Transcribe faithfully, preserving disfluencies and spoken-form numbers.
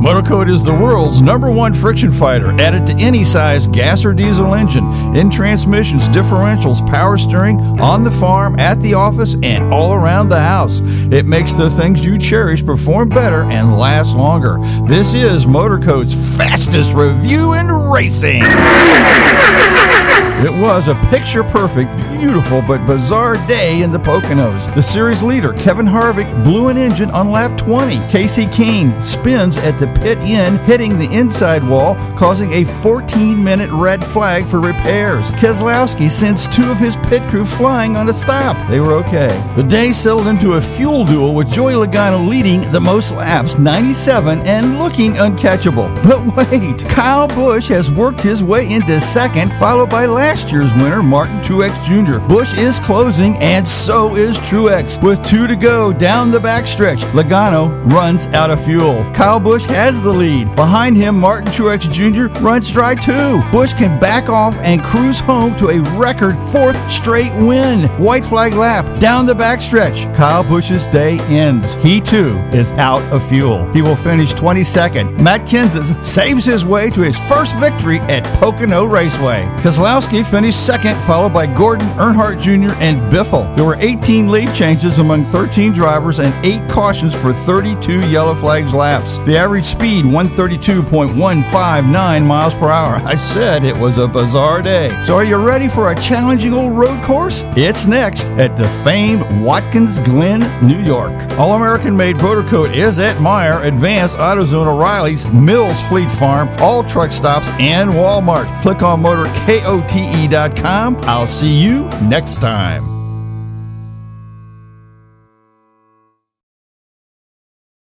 Motorcoat is the world's number one friction fighter. Add it to any size gas or diesel engine, in transmissions, differentials, power steering, on the farm, at the office, and all around the house. It makes the things you cherish perform better and last longer. This is Motorcoat's fastest review in racing. It was a picture-perfect, beautiful, but bizarre day in the Poconos. The series leader, Kevin Harvick, blew an engine on lap twenty. Casey Kane spins at the pit end, hitting the inside wall, causing a fourteen-minute red flag for repairs. Keselowski sends two of his pit crew flying on a stop. They were okay. The day settled into a fuel duel with Joey Logano leading the most laps, ninety-seven, and looking uncatchable. But wait, Kyle Busch has worked his way into second, followed by last Last year's winner, Martin Truex Junior Busch is closing, and so is Truex. With two to go down the backstretch, Logano runs out of fuel. Kyle Busch has the lead. Behind him, Martin Truex Junior runs dry too. Busch can back off and cruise home to a record fourth straight win. White flag lap down the backstretch. Kyle Busch's day ends. He too is out of fuel. He will finish twenty-second. Matt Kenseth saves his way to his first victory at Pocono Raceway. Keselowski finished second, followed by Gordon, Earnhardt Junior, and Biffle. There were eighteen lead changes among thirteen drivers and eight cautions for thirty-two yellow flags laps. The average speed, one thirty-two point one five nine miles per hour. I said it was a bizarre day. So are you ready for a challenging old road course? It's next at the famed Watkins Glen, New York. All-American-made Motorcoat is at Meyer, Advance, AutoZone, O'Reilly's, Mills Fleet Farm, all truck stops, and Walmart. Click on Motor K O T E dot com. I'll see you next time.